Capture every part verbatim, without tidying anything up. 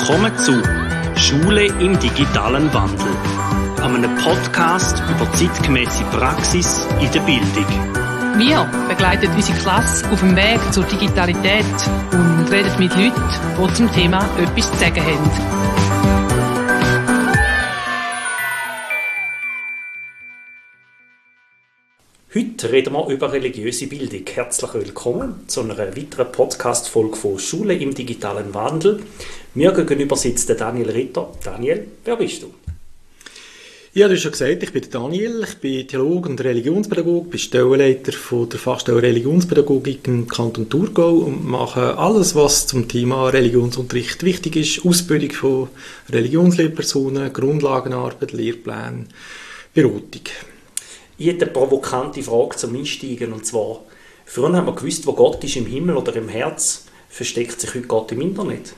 Willkommen zu Schule im digitalen Wandel, einem Podcast über zeitgemäße Praxis in der Bildung. Wir begleiten unsere Klasse auf dem Weg zur Digitalität und reden mit Leuten, die zum Thema etwas zu sagen haben. Heute reden wir über religiöse Bildung. Herzlich willkommen zu einer weiteren Podcast-Folge von Schule im digitalen Wandel. Mir gegenüber sitzt der Daniel Ritter. Daniel, wer bist du? Ja, du hast schon gesagt, ich bin Daniel, ich bin Theologe und Religionspädagoge, bin Stellenleiter von der Fachstelle Religionspädagogik im Kanton Thurgau und mache alles, was zum Thema Religionsunterricht wichtig ist. Ausbildung von Religionslehrpersonen, Grundlagenarbeit, Lehrpläne, Beratung. Ich hätte eine provokante Frage zum Einsteigen, und zwar, früher haben wir gewusst, wo Gott ist, im Himmel oder im Herz, versteckt sich heute Gott im Internet?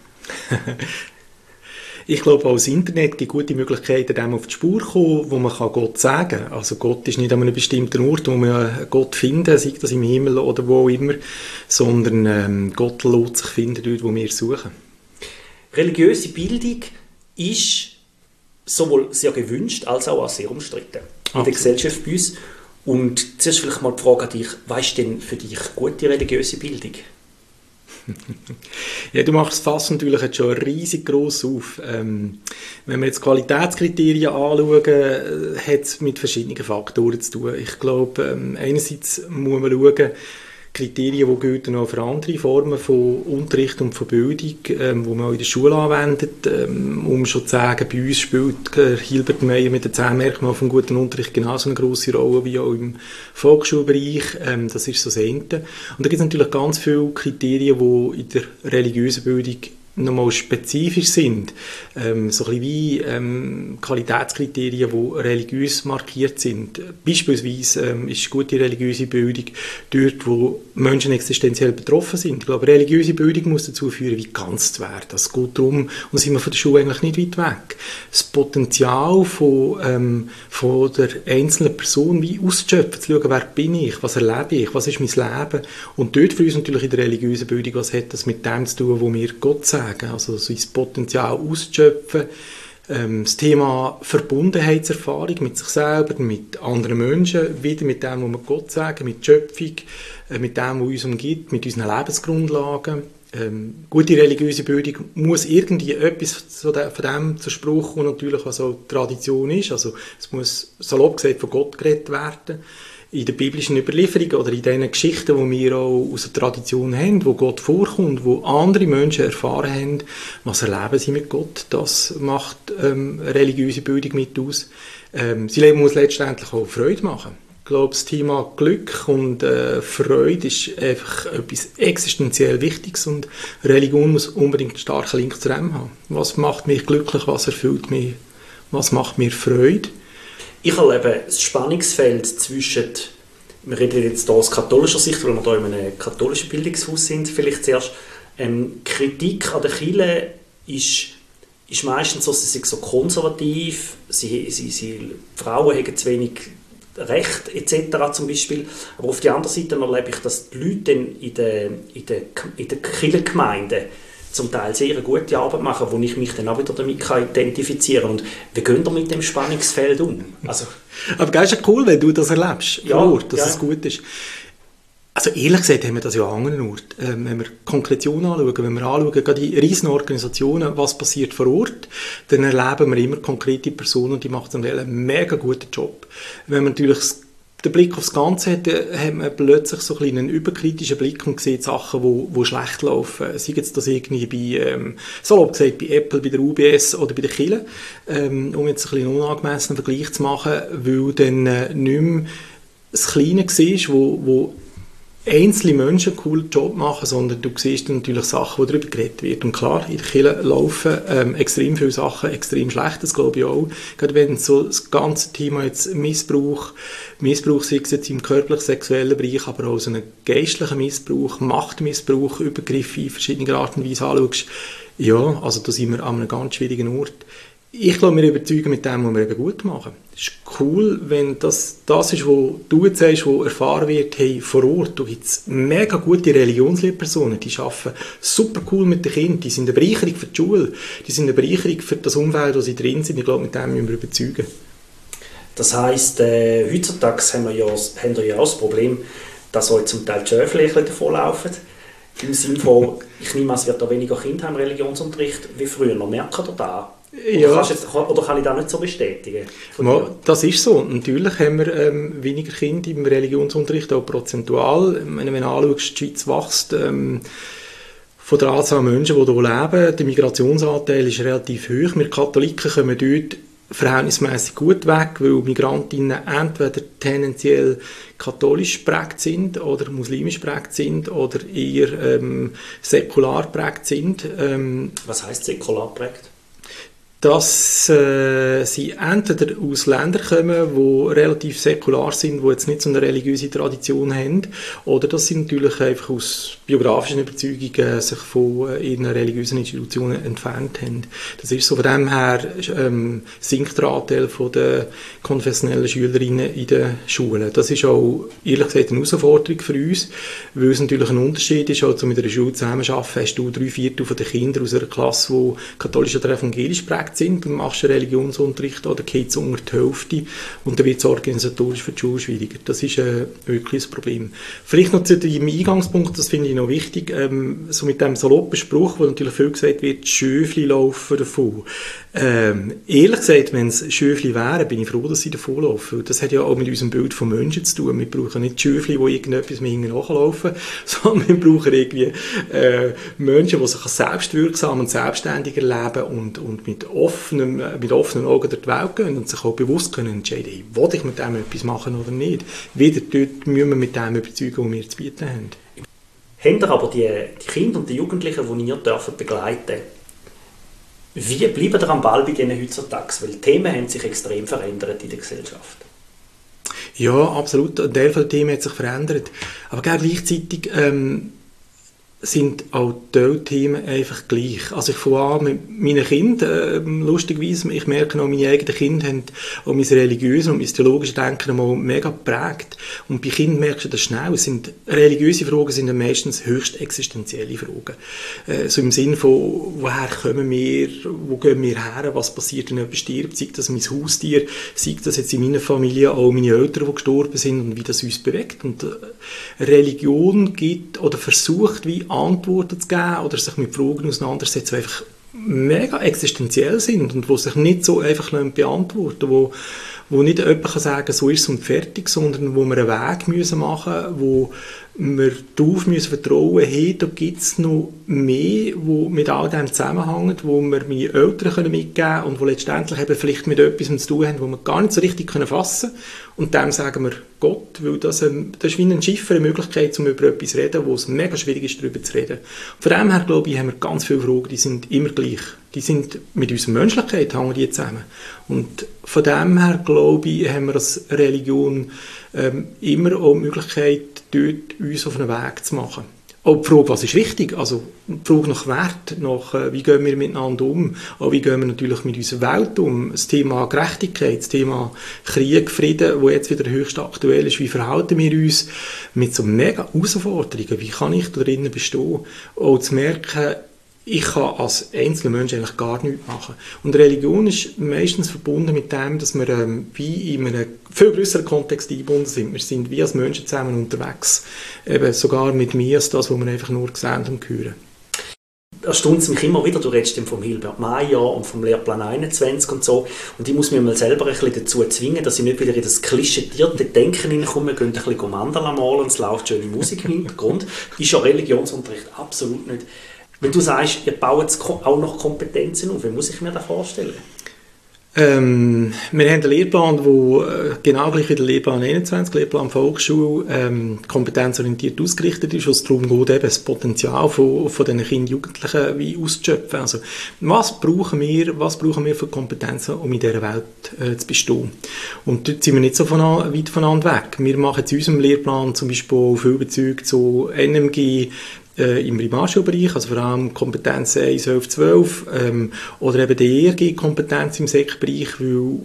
Ich glaube, auch das Internet gibt gute Möglichkeiten, dem auf die Spur zu kommen, wo man Gott sagen kann. Also Gott ist nicht an einem bestimmten Ort, wo man Gott finden, sei das im Himmel oder wo auch immer, sondern ähm, Gott lässt sich finden dort, wo wir suchen. Religiöse Bildung ist sowohl sehr gewünscht als auch sehr umstritten in der Gesellschaft bei uns. Und zuerst vielleicht mal die Frage an dich, was ist denn für dich gute religiöse Bildung? Ja, du machst das Fass natürlich jetzt schon riesig gross auf. Ähm, wenn wir jetzt Qualitätskriterien anschauen, äh, hat es mit verschiedenen Faktoren zu tun. Ich glaube, ähm, einerseits muss man schauen, Kriterien, die gelten auch für andere Formen von Unterricht und von Bildung, ähm, die man auch in der Schule anwendet. Ähm, um schon zu sagen, bei uns spielt äh, Hilbert Meyer mit den zehn Merkmalen vom guten Unterricht genauso eine grosse Rolle wie auch im Volksschulbereich. Ähm, das ist so das eine. Und da gibt es natürlich ganz viele Kriterien, die in der religiösen Bildung nochmal spezifisch sind. Ähm, so ein bisschen wie ähm, Qualitätskriterien, die religiös markiert sind. Beispielsweise ähm, ist gute religiöse Bildung dort, wo Menschen existenziell betroffen sind. Ich glaube, religiöse Bildung muss dazu führen, wie ganz zu werden. Das geht darum, und da sind wir von der Schule eigentlich nicht weit weg, das Potenzial von, ähm, von der einzelnen Person wie auszuschöpfen, zu schauen, wer bin ich, was erlebe ich, was ist mein Leben. Und dort für uns natürlich in der religiösen Bildung, was hat das mit dem zu tun, wo wir Gott sagen. Also so das Potenzial auszuschöpfen, ähm, das Thema Verbundenheitserfahrung mit sich selber, mit anderen Menschen, wieder mit dem, was wir Gott sagen, mit Schöpfung, äh, mit dem, was uns umgibt, mit unseren Lebensgrundlagen. Ähm, gute religiöse Bildung muss irgendwie etwas von dem zur Spruch kommen, natürlich, was auch Tradition ist. Also es muss salopp gesagt von Gott geredet werden. In den biblischen Überlieferungen oder in den Geschichten, die wir auch aus der Tradition haben, wo Gott vorkommt, wo andere Menschen erfahren haben, was erleben sie mit Gott, das macht ähm, religiöse Bildung mit aus. Ähm, sie Leben muss letztendlich auch Freude machen. Ich glaube, das Thema Glück und äh, Freude ist einfach etwas existenziell Wichtiges und Religion muss unbedingt einen starken Link zu dem haben. Was macht mich glücklich, was erfüllt mich, was macht mir Freude? Ich erlebe das Spannungsfeld zwischen, wir reden jetzt hier aus katholischer Sicht, weil wir hier in einem katholischen Bildungshaus sind, vielleicht zuerst, ähm, Kritik an der Kirche ist, ist meistens so, sie sind so konservativ, sie, sie, sie, Frauen haben zu wenig Recht et cetera zum Beispiel. Aber auf der anderen Seite erlebe ich, dass die Leute in der, in der, in der Kirchengemeinde zum Teil sehr eine gute Arbeit machen, wo ich mich dann auch wieder damit identifizieren kann. Und wie gehen wir mit dem Spannungsfeld um? Also, aber das ist ja cool, wenn du das erlebst, ja, vor Ort, dass ja. es gut ist. Also ehrlich gesagt haben wir das ja an anderen Orten. Ähm, wenn wir Konkretion anschauen, wenn wir anschauen, gerade in riesen Organisationen, was passiert vor Ort, dann erleben wir immer konkrete Personen und die machen einen mega guten Job. Wenn man natürlich den Blick aufs Ganze hat, hat man plötzlich so ein einen überkritischen Blick und sieht Sachen, die, die schlecht laufen. Sei jetzt das irgendwie bei, ähm, salopp gesagt, bei Apple, bei der U B S oder bei der Kirche, ähm, um jetzt ein einen unangemessenen Vergleich zu machen, weil dann äh, nicht mehr das Kleine siehst, wo, wo einzelne Menschen einen coolen Job machen, sondern du siehst natürlich Sachen, wo darüber geredet wird. Und klar, in der Kirche laufen ähm, extrem viele Sachen extrem schlecht, das glaube ich auch. Gerade wenn so das ganze Thema jetzt Missbrauch, Missbrauch sei es jetzt im körperlich-sexuellen Bereich, aber auch so einen geistlichen Missbrauch, Machtmissbrauch, Übergriffe in verschiedenen Arten und Weisen anschaust, ja, also da sind wir an einem ganz schwierigen Ort. ich glaube, wir überzeugen mit dem, was wir eben gut machen. Es ist cool, wenn das das ist, was du jetzt sagst, was erfahren wird, hey, vor Ort. Da gibt es mega gute Religionslehrpersonen, die arbeiten super cool mit den Kindern, die sind eine Bereicherung für die Schule, die sind eine Bereicherung für das Umfeld, wo sie drin sind. Ich glaube, mit dem müssen wir überzeugen. Das heisst, äh, heutzutage haben wir, ja, haben wir ja auch das Problem, dass euch zum Teil die Schöfli davonlaufen. Im Sinne von, ich nehme an, es wird da weniger Kinder haben im Religionsunterricht wie früher. Merkt ihr da? Oder, ja. jetzt, oder kann ich das nicht so bestätigen? Ja, das ist so. Natürlich haben wir ähm, weniger Kinder im Religionsunterricht, auch prozentual. Wenn du anschaust, die Schweiz wächst ähm, von der Anzahl Menschen, die hier leben. Der Migrationsanteil ist relativ hoch. Wir Katholiken kommen dort verhältnismäßig gut weg, weil Migrantinnen entweder tendenziell katholisch geprägt sind oder muslimisch geprägt sind oder eher ähm, säkular geprägt sind. Ähm, Was heisst säkular geprägt? Dass äh, sie entweder aus Ländern kommen, die relativ säkular sind, die jetzt nicht so eine religiöse Tradition haben, oder dass sie natürlich einfach aus biografischen Überzeugungen sich von äh, ihren religiösen Institutionen entfernt haben. Das ist so. Von dem her ähm, sinkt der Anteil von der konfessionellen Schülerinnen in den Schulen. Das ist auch, ehrlich gesagt, eine Herausforderung für uns, weil es natürlich ein Unterschied ist, also mit einer Schule zusammenarbeiten, hast du drei Viertel von den Kindern aus einer Klasse, die katholisch oder evangelisch prägt sind, und machst einen Religionsunterricht oder geht es unter die Hälfte und dann wird es organisatorisch für die Schule schwieriger. Das ist äh, wirklich ein Problem. Vielleicht noch zu dem Eingangspunkt, das finde ich noch wichtig, ähm, so mit dem saloppen Spruch, wo natürlich viel gesagt wird, Schöfli laufen davon. Ähm, ehrlich gesagt, wenn es Schöfli wären, bin ich froh, dass sie davon laufen. Das hat ja auch mit unserem Bild von Menschen zu tun. Wir brauchen nicht Schöfli, die irgendetwas mit hinten nachlaufen, sondern wir brauchen irgendwie äh, Menschen, die sich selbstwirksam und selbstständig erleben und, und mit offenen, mit offenen Augen durch die Welt gehen und sich auch bewusst können entscheiden, hey, will ich mit dem etwas machen oder nicht. Wieder dort müssen wir mit dem überzeugen, was wir zu bieten haben. Habt ihr aber die, die Kinder und die Jugendlichen, die ihr dürft begleiten, wie bleiben ihr am Ball bei denen heutzutage? Weil die Themen haben sich extrem verändert in der Gesellschaft. Ja, absolut. Ein Teil der Themen hat sich verändert. Aber gleichzeitig ähm, sind auch die Themen einfach gleich. Also ich fange an mit meinen Kindern, äh, lustigerweise, ich merke auch, meine eigenen Kinder haben auch mein religiöses und mein theologisches Denken einmal mega geprägt. Und bei Kindern merkst du das schnell. Es sind, religiöse Fragen sind dann meistens höchst existenzielle Fragen. Äh, so im Sinne von, woher kommen wir, wo gehen wir her, was passiert, wenn jemand stirbt, sei das mein Haustier, sei das jetzt in meiner Familie auch meine Eltern, die gestorben sind und wie das uns bewegt. Und äh, Religion gibt oder versucht, wie Antworten zu geben oder sich mit Fragen auseinandersetzen, die einfach mega existenziell sind und die sich nicht so einfach beantworten lassen, wo, wo nicht jemand kann sagen, so ist es und fertig, sondern wo wir einen Weg müssen machen müssen, wo wir darauf müssen vertrauen, hey, da gibt es noch mehr, wo mit all dem zusammenhängt, wo wir meine Eltern mitgeben können und wo letztendlich eben vielleicht mit etwas zu tun haben, wo wir gar nicht so richtig fassen können. Und dem sagen wir Gott, weil das, ein, das ist wie ein Schiffer, eine Möglichkeit, um über etwas zu reden, wo es mega schwierig ist, darüber zu reden. Von dem her, glaube ich, haben wir ganz viele Fragen, die sind immer gleich. Die sind mit unserer Menschlichkeit, hängen die zusammen. Und von dem her, glaube ich, haben wir als Religion ähm, immer auch die Möglichkeit, dort uns auf einen Weg zu machen. Auch die Frage, was ist wichtig? Also die Frage nach Wert, nach äh, wie gehen wir miteinander um, auch wie gehen wir natürlich mit unserer Welt um. Das Thema Gerechtigkeit, das Thema Krieg, Frieden, wo jetzt wieder höchst aktuell ist. Wie verhalten wir uns mit so mega Herausforderungen? Wie kann ich da drinnen bestehen? Auch zu merken, ich kann als einzelner Mensch eigentlich gar nichts machen. Und Religion ist meistens verbunden mit dem, dass wir ähm, wie in einem viel grösseren Kontext eingebunden sind. Wir sind wie als Menschen zusammen unterwegs. Eben sogar mit mir als das, was wir einfach nur sehen und hören. Erstaunt es mich immer wieder, du redest vom Hilbert Meyer und vom Lehrplan einundzwanzig und so. Und ich muss mich mal selber ein bisschen dazu zwingen, dass ich nicht wieder in das klischeetierte Denken hineinkomme, wir gehen ein bisschen Mandala malen und es läuft schöne Musik im Hintergrund. Ist ja Religionsunterricht absolut nicht. Wenn du sagst, ihr baut auch noch Kompetenzen auf, wie muss ich mir das vorstellen? Ähm, wir haben einen Lehrplan, der genau gleich wie der Lehrplan einundzwanzig, Lehrplan Volksschule, ähm, kompetenzorientiert ausgerichtet ist, wo es darum geht, eben das Potenzial von, von diesen Kindern und Jugendlichen wie auszuschöpfen. Also, was brauchen wir, was brauchen wir für Kompetenzen, um in dieser Welt äh, zu bestehen? Und dort sind wir nicht so von, weit voneinander weg. Wir machen zu unserem Lehrplan zum Beispiel viel Bezug zu N M G, äh, im Primarschulbereich, also vor allem Kompetenz eins, elf, zwölf, ähm, oder eben die E R G-Kompetenz im Sekbereich, weil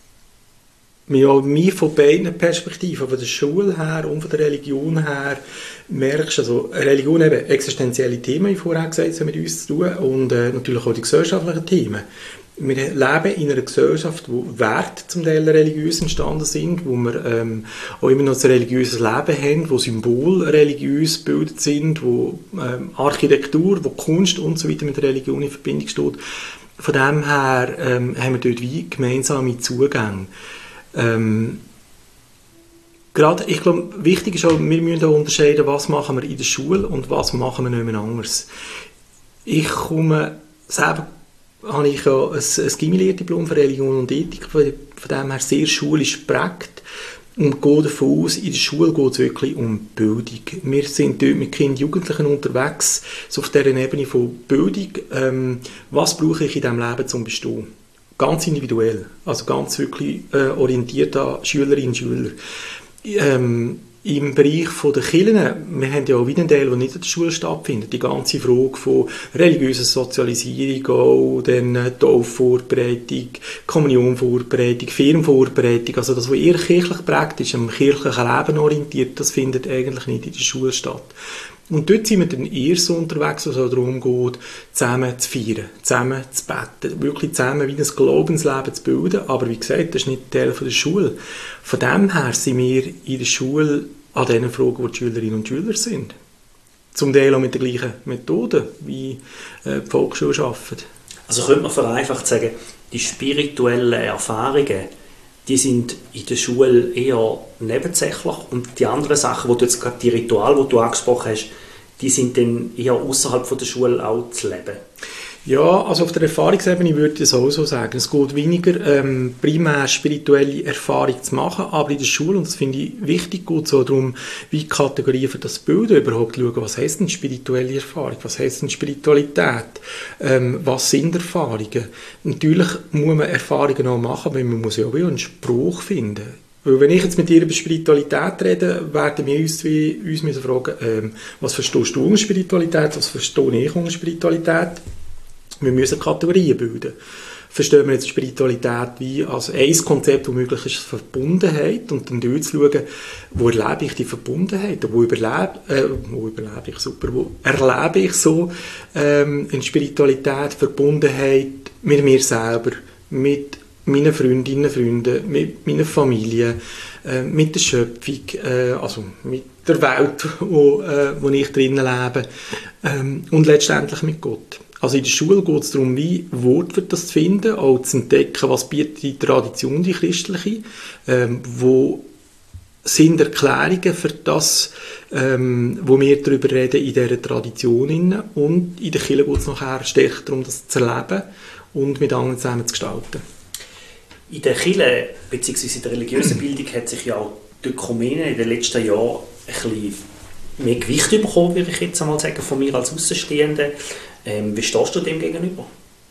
wir mir von beiden Perspektiven, von der Schule her und von der Religion her, merkst, also Religion eben existenzielle Themen, wie vorher gesagt, haben mit uns zu tun, und äh, natürlich auch die gesellschaftlichen Themen. Wir leben in einer Gesellschaft, wo Werte zum Teil religiös entstanden sind, wo wir ähm, auch immer noch ein religiöses Leben haben, wo Symbole religiös gebildet sind, wo ähm, Architektur, wo Kunst und so weiter mit Religion in Verbindung steht. Von dem her ähm, haben wir dort wie gemeinsame Zugänge. Ähm, gerade, ich glaube, wichtig ist auch, wir müssen auch unterscheiden, was machen wir in der Schule und was machen wir nicht mehr anders. Ich komme selber habe ich ja ein, ein Gimmi-Lehrdiplom für Religion und Ethik, von, von dem her sehr schulisch geprägt, und gehe davon aus, in der Schule geht es wirklich um Bildung. Wir sind dort mit Kindern und Jugendlichen unterwegs, so auf dieser Ebene von Bildung. Ähm, was brauche ich in diesem Leben zum Bestehen? Ganz individuell, also ganz wirklich äh, orientiert an Schülerinnen und Schüler. Ähm, Im Bereich der Kirchen, wir haben ja auch wieder einen Teil, der nicht in der Schule stattfindet. Die ganze Frage von religiöser Sozialisierung, auch dann Taufvorbereitung, Kommunionvorbereitung, Firmenvorbereitung, also das, was eher kirchlich praktisch, am kirchlichen Leben orientiert, das findet eigentlich nicht in der Schule statt. Und dort sind wir dann eher so unterwegs, was es darum geht, zusammen zu feiern, zusammen zu beten, wirklich zusammen wie ein Glaubensleben zu bilden. Aber wie gesagt, das ist nicht Teil der Schule. Von dem her sind wir in der Schule an den Fragen, wo die Schülerinnen und Schüler sind. Zum Teil auch mit den gleichen Methoden, wie äh, die Volksschule arbeitet. Also könnte man vereinfacht sagen, die spirituellen Erfahrungen, die sind in der Schule eher nebensächlich, und die anderen Sachen, wo du jetzt gerade die Rituale, die du angesprochen hast, die sind dann eher außerhalb von der Schule auch zu leben. Ja, also auf der Erfahrungsebene würde ich es auch so sagen. Es geht weniger ähm, primär spirituelle Erfahrung zu machen, aber in der Schule, und das finde ich wichtig, geht es auch darum, wie Kategorien für das Bilden überhaupt schauen, was heisst denn spirituelle Erfahrung, was heisst denn Spiritualität, ähm, was sind Erfahrungen. Natürlich muss man Erfahrungen auch machen, aber man muss ja auch einen Spruch finden. Weil wenn ich jetzt mit dir über Spiritualität rede, werden wir uns, wie, uns müssen fragen, ähm, was verstehst du unter Spiritualität, was verstehe ich unter Spiritualität? Wir müssen Kategorien bilden. Verstehen wir jetzt Spiritualität wie als ein Konzept, das möglich ist, Verbundenheit, und dann dort zu schauen, wo erlebe ich die Verbundenheit, wo überlebe, äh, wo überlebe ich, super, wo erlebe ich so ähm, in Spiritualität, Verbundenheit mit mir selber, mit meinen Freundinnen und Freunden, mit meiner Familie, äh, mit der Schöpfung, äh, also mit der Welt, wo, äh, wo ich drinnen lebe, ähm, und letztendlich mit Gott. Also in der Schule geht es darum, wie Wort für das zu finden, auch zu entdecken, was bietet die Tradition, die christliche, ähm, wo sind Erklärungen für das, ähm, wo wir darüber reden in dieser Tradition. Und in der Kirche geht es nachher stärker darum, das zu erleben und mit anderen zusammen zu gestalten. In der Kirche, beziehungsweise in der religiösen Bildung, hat sich ja auch die Ökumene in den letzten Jahren ein bisschen mehr Gewicht bekommen, würde ich jetzt einmal sagen, von mir als Außenstehende. Ähm, wie stehst du dem gegenüber?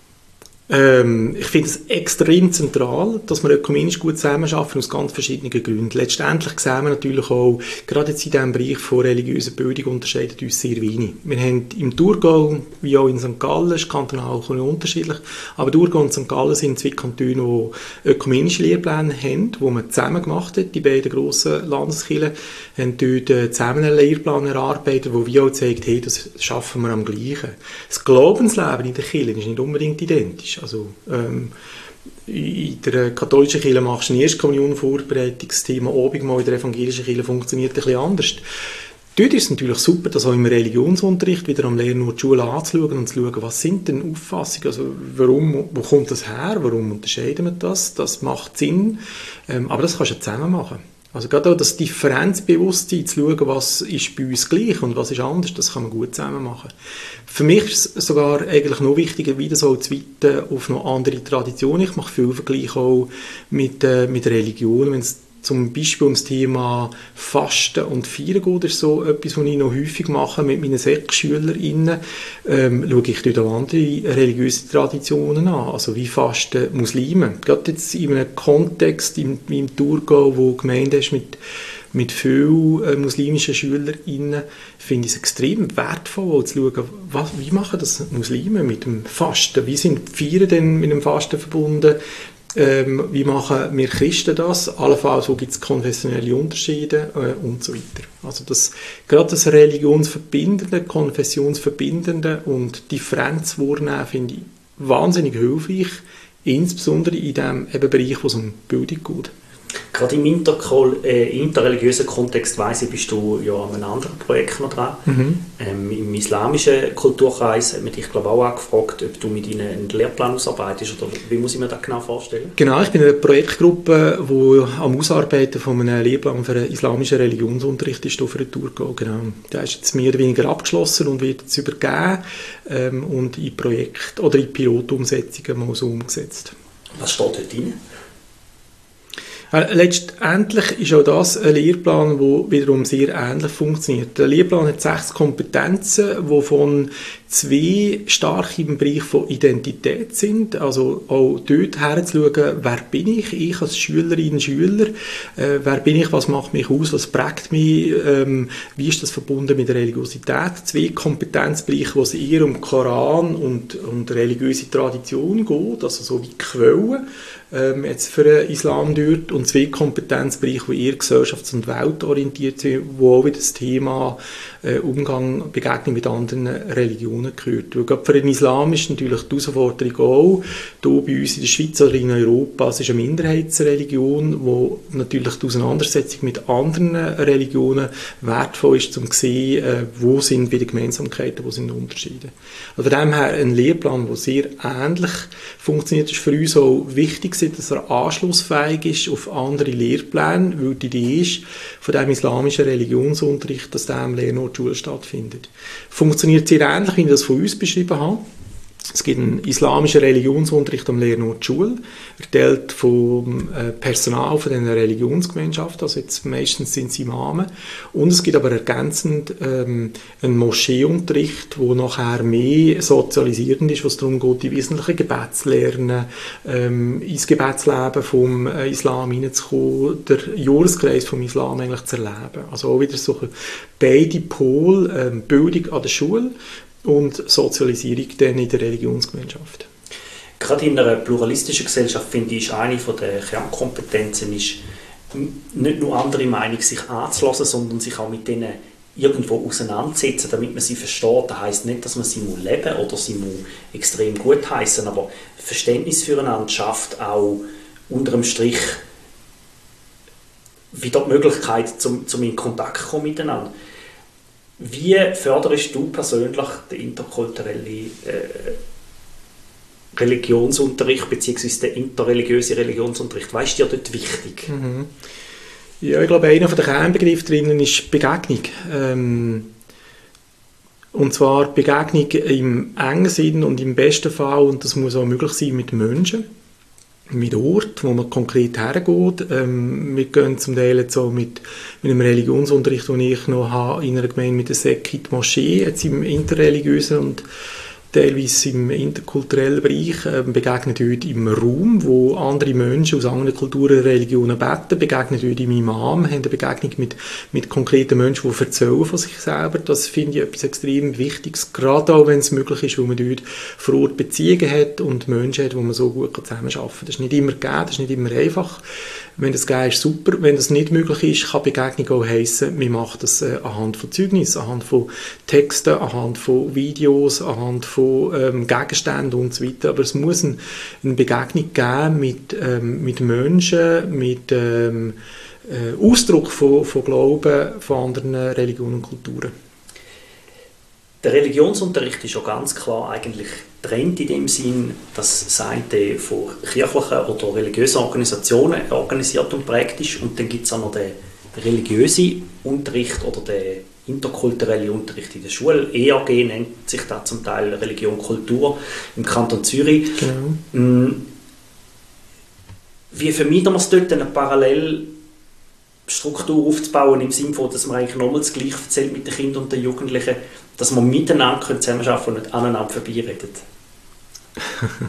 Ähm, ich finde es extrem zentral, dass wir ökumenisch gut zusammenarbeiten, aus ganz verschiedenen Gründen. Letztendlich sehen wir natürlich auch, gerade jetzt in diesem Bereich von religiöser Bildung unterscheidet uns sehr wenig. Wir haben im Thurgau, wie auch in Sankt Gallen, ist kantonal auch unterschiedlich, aber Thurgau und Sankt Gallen sind zwei Kantone, die ökumenische Lehrpläne haben, die man zusammen gemacht hat. Die beiden grossen Landeskirchen haben dort zusammen einen Lehrplan erarbeitet, der wie auch zeigt, hey, das schaffen wir am Gleichen. Das Glaubensleben in der Kirche ist nicht unbedingt identisch. Also, ähm, in der katholischen Kirche machst du ein Erstkommunion-Vorbereitungsthema, Abendmahl in der evangelischen Kirche funktioniert ein bisschen anders. Dort ist es natürlich super, das auch im Religionsunterricht wieder am Lernen die Schule anzuschauen und zu schauen, was sind denn Auffassungen, also warum, wo kommt das her, warum unterscheiden wir das, das macht Sinn, ähm, aber das kannst du zusammen machen. Also gerade auch das Differenzbewusstsein, zu schauen, was ist bei uns gleich und was ist anders, das kann man gut zusammen machen. Für mich ist es sogar eigentlich noch wichtiger, wie das auch zu weiten auf noch andere Traditionen. Ich mache viel Vergleich auch mit, äh, mit Religion, wenn es zum Beispiel um das Thema Fasten und Feiern geht, ist so etwas, was ich noch häufig mache mit meinen SekSchülerInnen. Ähm, schaue ich dort auch andere religiöse Traditionen an, also wie Fasten Muslime. Gerade jetzt in einem Kontext, im, wie im Thurgau, wo Gemeinde ist mit mit vielen äh, muslimischen SchülerInnen, finde ich es extrem wertvoll, zu schauen, was, wie machen das Muslime mit dem Fasten, wie sind die Feiern denn mit dem Fasten verbunden, ähm, wie machen wir Christen das, allenfalls, wo gibt es konfessionelle Unterschiede äh, und so weiter. Also das, gerade das Religionsverbindende, Konfessionsverbindende und Differenz wahrnehmen, finde ich wahnsinnig hilfreich, insbesondere in dem eben Bereich, wo es um Bildung geht. Gerade im interkol- äh, interreligiösen Kontext weiss ich, bist du ja an einem anderen Projekt noch dran. Mhm. Ähm, Im islamischen Kulturkreis hat man dich, glaube ich, auch angefragt, ob du mit ihnen einen Lehrplan ausarbeitest, oder wie muss ich mir das genau vorstellen? Genau, ich bin in einer Projektgruppe, die am Ausarbeiten von einem Lehrplan für einen islamischen Religionsunterricht ist, auf eine Tour gehen. Genau. Der ist jetzt mehr oder weniger abgeschlossen und wird jetzt übergeben ähm, und in Projekt- oder in Pilotumsetzungen mal so umgesetzt. Was steht dort drin? Letztendlich ist auch das ein Lehrplan, der wiederum sehr ähnlich funktioniert. Der Lehrplan hat sechs Kompetenzen, wovon zwei stark im Bereich von Identität sind. Also auch dort herzuschauen, wer bin ich, ich als Schülerin, Schüler, äh, wer bin ich, was macht mich aus, was prägt mich, ähm, wie ist das verbunden mit der Religiosität. Zwei Kompetenzbereiche, wo es eher um Koran und, und religiöse Tradition geht, also so wie Quellen ähm, jetzt für den Islam dort, und zwei Kompetenzbereiche, die eher gesellschafts- und weltorientiert sind, wo auch wieder das Thema äh, Umgang, Begegnung mit anderen Religionen gehört. Weil gerade für den Islam ist natürlich die Herausforderung auch, hier bei uns in der Schweiz oder in Europa, es ist eine Minderheitsreligion, wo natürlich die Auseinandersetzung mit anderen Religionen wertvoll ist, um zu sehen, äh, wo sind wieder Gemeinsamkeiten, wo sind Unterschiede. Also von dem her ein Lehrplan, der sehr ähnlich funktioniert, ist für uns auch wichtig, dass er anschlussfähig ist auf andere Lehrpläne, weil die Idee ist von dem islamischen Religionsunterricht, dass der am Lehrort Schule stattfindet. Funktioniert sehr ähnlich, wie ich das von uns beschrieben habe. Es gibt einen islamischen Religionsunterricht am Lehrort Schule, erteilt vom Personal von dieser Religionsgemeinschaft, also jetzt meistens sind es Imamen. Und es gibt aber ergänzend ähm, einen Moscheeunterricht, wo nachher mehr sozialisierend ist, was darum geht, die wesentlichen Gebetslernen, ähm, ins Gebetsleben vom äh, Islam hineinzukommen, der Jahreskreis vom Islam eigentlich zu erleben. Also auch wieder so beide Pole, ähm, Bildung an der Schule und Sozialisierung dann in der Religionsgemeinschaft. Gerade in einer pluralistischen Gesellschaft, finde ich, ist eine der Kernkompetenzen, ist, nicht nur andere Meinung sich anzulassen, sondern sich auch mit denen irgendwo auseinandersetzen, damit man sie versteht. Das heisst nicht, dass man sie muss leben oder sie muss extrem gut heißen, aber Verständnis füreinander schafft auch unter dem Strich wieder die Möglichkeit, zum, zum in Kontakt zu kommen miteinander. Wie förderst du persönlich den interkulturellen äh, Religionsunterricht bzw. den interreligiösen Religionsunterricht? Was ist dir dort wichtig? Mhm. Ja, ich glaube, einer der Kernbegriffe drinnen ist Begegnung. Ähm, und zwar Begegnung im engen Sinn und im besten Fall, und das muss auch möglich sein, mit Menschen, mit Ort, wo man konkret hergeht. Ähm, wir gehen zum Teil jetzt so mit, mit einem Religionsunterricht, den ich noch habe, in einer Gemeinde mit der Sek in die Moschee, jetzt im interreligiösen und teilweise im interkulturellen Bereich, äh, begegnen dort im Raum, wo andere Menschen aus anderen Kulturen und Religionen beten, begegnen dort im Imam, haben eine Begegnung mit, mit konkreten Menschen, die erzählen von sich selber. Das finde ich etwas extrem Wichtiges, gerade auch wenn es möglich ist, wo man dort vor Ort Beziehungen hat und Menschen hat, wo man so gut zusammenarbeiten kann. Das ist nicht immer gegeben, das ist nicht immer einfach. Wenn das gegeben ist, super. Wenn das nicht möglich ist, kann Begegnung auch heissen, man macht das äh, anhand von Zeugnissen, anhand von Texten, anhand von Videos, anhand von ähm, Gegenständen und so weiter. Aber es muss ein, eine Begegnung geben mit, ähm, mit Menschen, mit ähm, äh, Ausdruck von, von Glauben von anderen Religionen und Kulturen. Der Religionsunterricht ist ja ganz klar eigentlich getrennt in dem Sinn, dass das eine von kirchlichen oder religiösen Organisationen organisiert und prägt ist, und dann gibt es auch noch den religiösen Unterricht oder den interkulturellen Unterricht in der Schule. E A G nennt sich da zum Teil Religion Kultur im Kanton Zürich. Genau. Wie vermeiden wir es dort, eine Parallelstruktur aufzubauen, im Sinne von, dass man eigentlich nochmal das Gleiche erzählt mit den Kindern und den Jugendlichen, dass man miteinander zusammenarbeiten und nicht aneinander vorbeireden?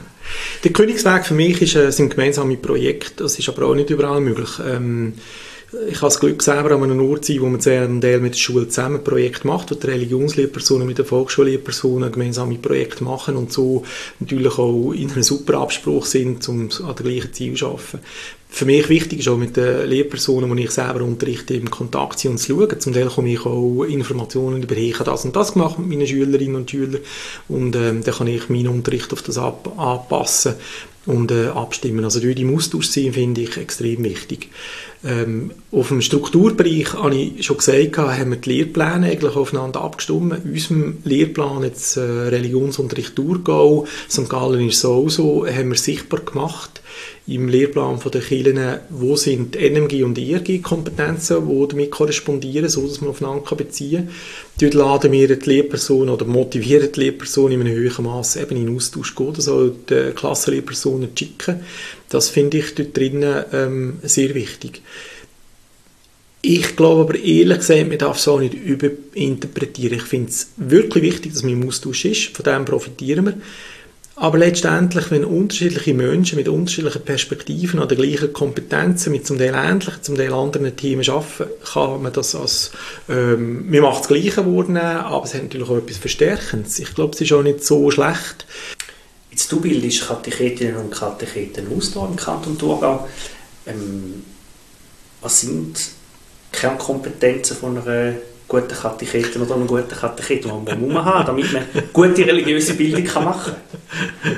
Der Königsweg für mich ist, äh, sind gemeinsame Projekte. Das ist aber auch nicht überall möglich. Ähm, ich habe das Glück, selber an einem Ort zu sein, wo man zum Teil mit der Schule zusammen ein Projekt macht, wo die Religionslehrpersonen mit den Volksschullehrpersonen gemeinsame Projekte machen und so natürlich auch in einem super Abspruch sind, um an den gleichen Ziel zu arbeiten. Für mich wichtig ist auch mit den Lehrpersonen, die ich selber unterrichte, im Kontakt zu und zu schauen. Zum Teil komme ich auch Informationen über, ich habe das und das gemacht mit meinen Schülerinnen und Schülern und ähm, dann kann ich meinen Unterricht auf das ab, anpassen und äh, abstimmen. Also durch die Austausch sein finde ich extrem wichtig. Ähm, auf dem Strukturbereich habe ich schon gesagt, haben wir die Lehrpläne eigentlich aufeinander abgestimmt. In unserem Lehrplan jetzt äh, Religionsunterricht Thurgau, Sankt Gallen ist so auch so, haben wir sichtbar gemacht im Lehrplan der Kirchen, wo sind N M G und I R G-Kompetenzen, die damit korrespondieren, so dass man aufeinander beziehen kann. Dort laden wir die Lehrpersonen oder motivieren die Lehrpersonen in einem höheren Maß eben in Austausch zu gehen, das auch die Klassenlehrpersonen zu schicken. Das finde ich dort drinnen ähm, sehr wichtig. Ich glaube aber ehrlich gesagt, man darf es auch nicht überinterpretieren. Ich finde es wirklich wichtig, dass man im Austausch ist, von dem profitieren wir. Aber letztendlich, wenn unterschiedliche Menschen mit unterschiedlichen Perspektiven an den gleichen Kompetenzen, mit zum Teil ähnlichen, zum Teil anderen Themen arbeiten, kann man das als, ähm, man macht das Gleiche wahrnehmen, aber es hat natürlich auch etwas Verstärkendes. Ich glaube, es ist auch nicht so schlecht. Jetzt, du bildest Katechetinnen und Katecheten aus hier im Kanton Thurgau. Ähm, was sind Kernkompetenzen von einer guten Katecheten oder einem guten Katecheten, die muss man haben, damit man gute religiöse Bildung machen kann?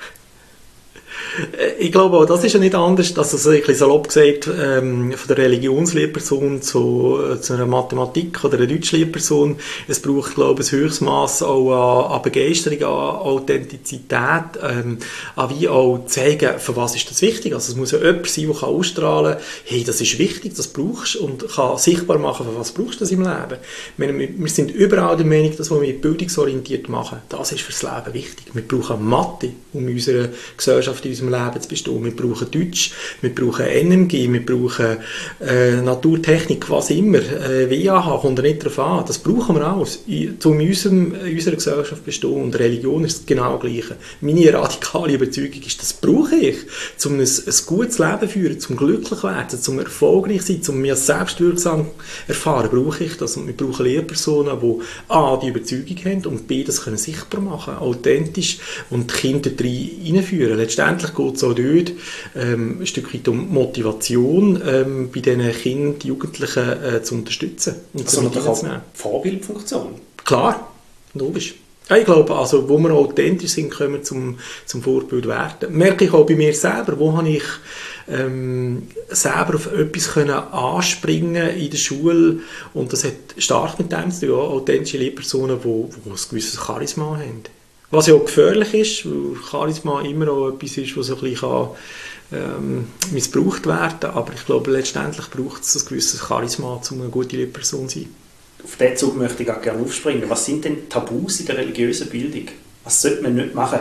Ich glaube auch, das ist ja nicht anders, dass es ein bisschen salopp gesagt, ähm, von der Religionslehrperson zu, zu einer Mathematik- oder einer Deutschlehrperson. Es braucht, glaube ich, ein höchstes Maß auch an, an Begeisterung, an Authentizität, ähm, an wie auch zeigen, für was ist das wichtig. Also es muss ja jemand sein, der ausstrahlen kann, hey, das ist wichtig, das brauchst du, und kann sichtbar machen, für was brauchst du das im Leben. Wir, wir sind überall der Meinung, dass wir bildungsorientiert machen, das ist fürs Leben wichtig. Wir brauchen Mathe, um unsere Gesellschaft, in unserem Leben zu bestehen. Wir brauchen Deutsch, wir brauchen N M G, wir brauchen äh, Naturtechnik, was immer. Äh, W A H kommt nicht darauf an. Das brauchen wir alles, um in unserem, in unserer Gesellschaft zu bestehen. Und Religion ist genau das Gleiche. Meine radikale Überzeugung ist, das brauche ich, um ein, ein gutes Leben zu führen, zum glücklich werden, zum erfolgreich sein, um mich selbstwirksam erfahren, brauche ich das. Und wir brauchen Lehrpersonen, die A, die Überzeugung haben und B, das können sichtbar machen, authentisch und die Kinder reinführen. Letztendlich geht es auch dort ähm, ein Stück weit um Motivation ähm, bei diesen Kindern, die Jugendlichen äh, zu unterstützen. Und also natürlich auch Vorbildfunktion. Klar, logisch. Ja, ich glaube, also, wo wir authentisch sind, können wir zum, zum Vorbild werden. Merke ich auch bei mir selber, wo habe ich ähm, selber auf etwas können anspringen in der Schule, und das hat stark mit dem zu tun, authentische Lehrpersonen, die, die ein gewisses Charisma haben. Was ja auch gefährlich ist, weil Charisma immer auch etwas ist, was so ein bisschen ähm, missbraucht werden kann. Aber ich glaube, letztendlich braucht es ein gewisses Charisma, um eine gute Lehrperson zu sein. Auf diesen Zug möchte ich auch gerne aufspringen. Was sind denn Tabus in der religiösen Bildung? Was sollte man nicht machen?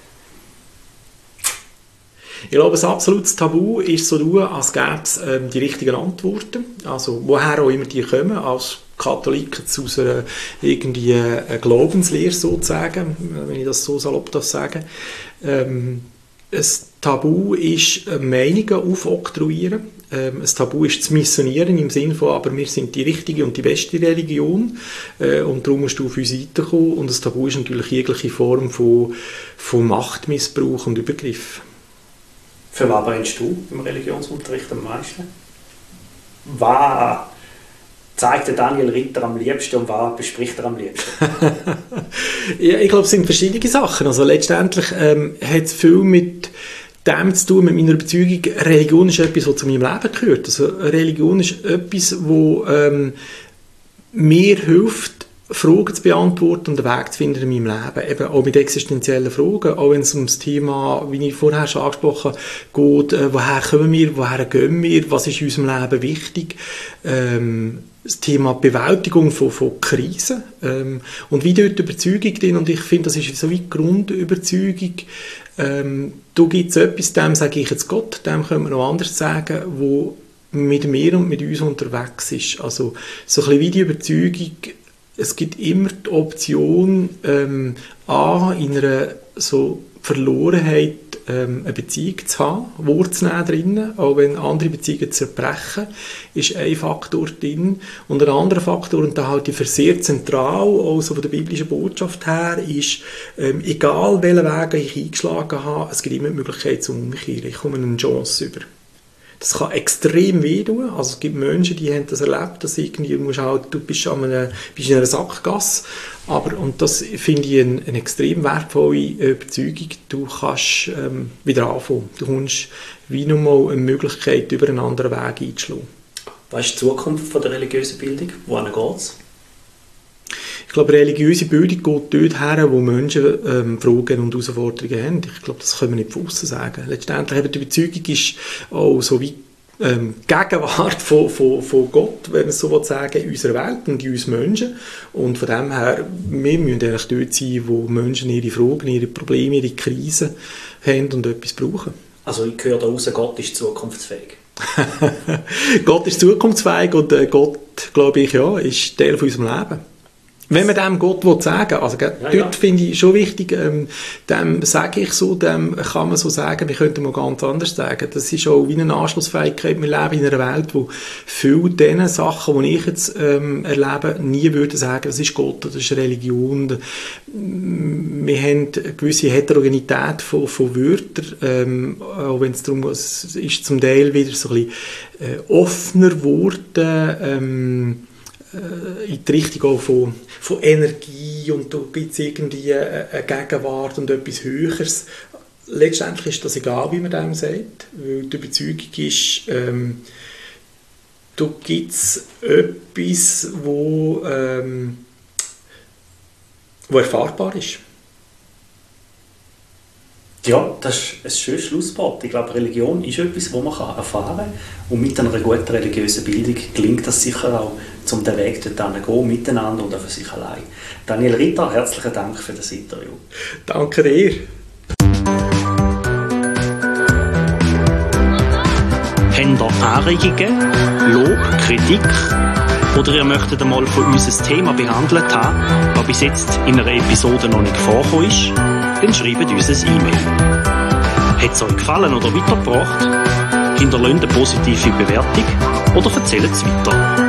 Ich glaube, ein absolutes Tabu ist so tun, als gäbe es ähm, die richtigen Antworten. Also, woher auch immer die kommen, als Katholiken zu einer irgendwie eine Glaubenslehre sozusagen, wenn ich das so salopp das sage. Ähm, ein Tabu ist Meinungen aufoktroyieren. Ähm, ein Tabu ist zu missionieren im Sinne von, aber wir sind die richtige und die beste Religion äh, und darum musst du auf uns weiterkommen. Und ein Tabu ist natürlich jegliche Form von, von Machtmissbrauch und Übergriff. Für was brennst du im Religionsunterricht am meisten? Was zeigt der Daniel Ritter am liebsten und was bespricht er am liebsten? Ja, ich glaube, es sind verschiedene Sachen. Also letztendlich ähm, hat es viel mit dem zu tun, mit meiner Überzeugung, Religion ist etwas, was zu meinem Leben gehört. Also Religion ist etwas, das ähm, mir hilft, Fragen zu beantworten und einen Weg zu finden in meinem Leben. Eben auch mit existenziellen Fragen, auch wenn es um das Thema, wie ich vorher schon angesprochen habe, geht, äh, woher kommen wir, woher gehen wir, was ist in unserem Leben wichtig, ähm, das Thema Bewältigung von, von Krisen ähm, und wie dort die Überzeugung drin, und ich finde, das ist so wie die Grundüberzeugung, ähm, da gibt es etwas, dem sage ich jetzt Gott, dem können wir noch anders sagen, wo mit mir und mit uns unterwegs ist. Also so ein bisschen wie die Überzeugung, es gibt immer die Option, ähm, A, in einer so Verlorenheit ähm, eine Beziehung zu haben, Wurzeln drinnen, auch wenn andere Beziehungen zerbrechen, ist ein Faktor drin. Und ein anderer Faktor, und da halte ich für sehr zentral, auch so von der biblischen Botschaft her, ist, ähm, egal welchen Weg ich eingeschlagen habe, es gibt immer die Möglichkeit zum Umkehren. Ich komme eine Chance über. Das kann extrem wehtun. Also es gibt Menschen, die haben das erlebt, dass irgendwie, du, musst halt, du bist, an einer, bist in einer Sackgasse. Aber, und das finde ich eine, eine extrem wertvolle Überzeugung. Du kannst ähm, wieder anfangen. Du kommst wie nochmal eine Möglichkeit, über einen anderen Weg einzuschlagen. Was ist die Zukunft von der religiösen Bildung? Wohin geht es? Ich glaube, religiöse Bildung geht dort her, wo Menschen ähm, Fragen und Herausforderungen haben. Ich glaube, das können wir nicht von aussen sagen. Letztendlich eben die Überzeugung ist auch so wie ähm, Gegenwart von, von, von Gott, wenn man es so sagen will, in unserer Welt und in uns Menschen. Und von dem her, wir müssen eigentlich dort sein, wo Menschen ihre Fragen, ihre Probleme, ihre Krisen haben und etwas brauchen. Also ich höre da raus, Gott ist zukunftsfähig. Gott ist zukunftsfähig und äh, Gott, glaube ich, ja, ist Teil von unserem Leben. Wenn man dem Gott will sagen, also ja, dort ja. finde ich schon wichtig, ähm, dem sage ich so, dem kann man so sagen, wir könnten mal ganz anders sagen. Das ist auch wie eine Anschlussfähigkeit. Wir leben in einer Welt, wo viele dieser Sachen, die ich jetzt ähm, erlebe, nie würde sagen, das ist Gott oder das ist Religion. Wir haben eine gewisse Heterogenität von, von Wörtern, ähm, auch wenn es darum geht, es ist zum Teil wieder so ein bisschen äh, offener geworden, ähm, in die Richtung auch von, von Energie und da gibt es irgendwie eine, eine Gegenwart und etwas Höheres. Letztendlich ist das egal, wie man dem sagt, weil die Überzeugung ist, ähm, da gibt es etwas, wo, ähm, wo erfahrbar ist. Ja, das ist ein schönes Schlusswort. Ich glaube, Religion ist etwas, das man erfahren kann. Und mit einer guten religiösen Bildung gelingt das sicher auch, um den Weg dorthin zu gehen, miteinander und auch für sich allein. Daniel Ritter, herzlichen Dank für das Interview. Danke dir. Habt ihr Anregungen, Lob, Kritik? Oder ihr möchtet einmal von uns ein Thema behandelt haben, das bis jetzt in einer Episode noch nicht vorgekommen ist? Dann schreibt uns ein E-Mail. Hat es euch gefallen oder weitergebracht? Hinterlasst eine positive Bewertung oder erzählt es weiter.